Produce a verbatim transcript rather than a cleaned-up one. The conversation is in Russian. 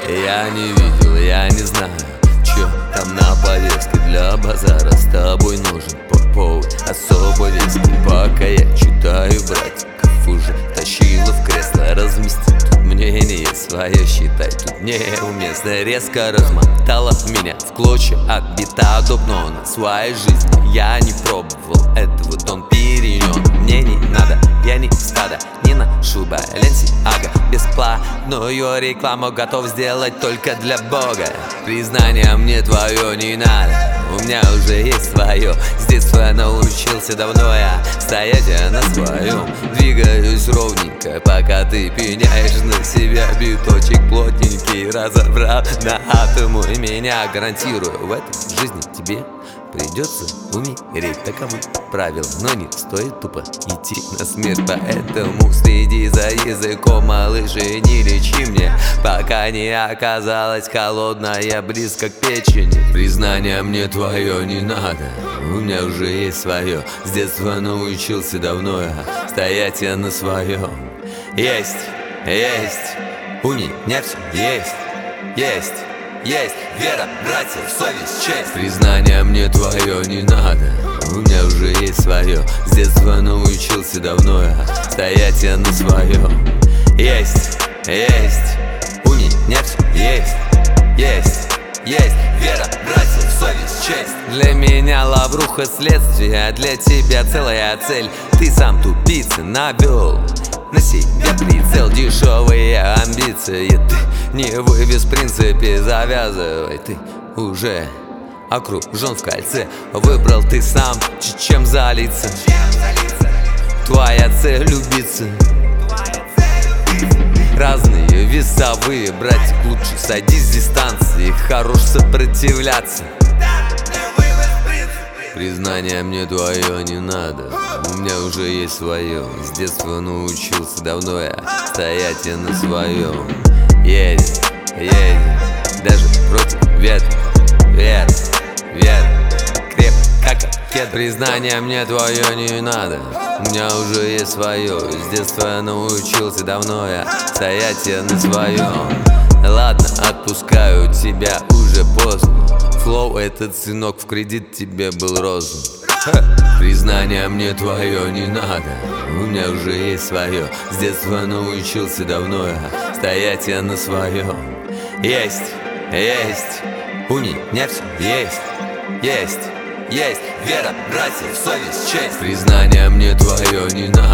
Я не видел, я не знаю, чё там на повестке. Для базара с тобой нужен повод особо резкий. Пока я читаю, братиков уже тащила в кресло. Разместить тут мнение свое, считай, тут неуместно. Резко размотала меня в клочья от бита дуб, но на своей жизни я не пробовал этого Дон Периньон. Мне не надо, я не стадо, не ношу Баленсиага. Бесплатную рекламу готов сделать только для Бога. Признание мне твое не надо, у меня уже есть свое. С детства научился давно я стоять на своем. Двигаюсь ровненько, пока ты пеняешь на себя. Биточек плотненький разобрал на атомы меня. Гарантирую, в этой жизни тебе придется умереть. Таковы правила, но не стоит тупо идти на смерть. Поэтому следи за языком, малыш, и не лечи мне, пока не оказалась холодная близко к печени. Признание мне твое не надо, у меня уже есть свое. С детства научился давно я стоять я на своем. Есть, есть, у меня все есть, есть. Есть вера, братья, совесть, честь. Признание мне твое не надо, у меня уже есть свое. С детства научился давно я стоять я на своем. Есть, есть, у меня все есть, есть, есть вера, братья, совесть, честь. Для меня лавруха следствие, а для тебя целая цель. Ты сам тупица навел на себя прицел, дешевые амбиции ты не вывез, в принципе, завязывай. Ты уже окружен в кольце, выбрал ты сам, чем залиться. Твоя цель любиться. Разные весовые, братик, лучше садись с дистанции, хорош сопротивляться. Признание мне твое не надо, у меня уже есть свое. С детства научился давно я стоять я на своем. Едем, едем, даже против ветра. Ветер, ветер, крепко как кед. Признание мне твое не надо, у меня уже есть свое. С детства научился давно я стоять я на своем. Ладно, отпускаю тебя, уже поздно. Флоу этот, сынок, в кредит тебе был розен. Признание мне твое не надо, у меня уже есть свое. С детства научился давно я стоять я на своем. Есть, есть, у меня все есть, есть, есть вера, братья, совесть, честь. Признание мне твое не надо,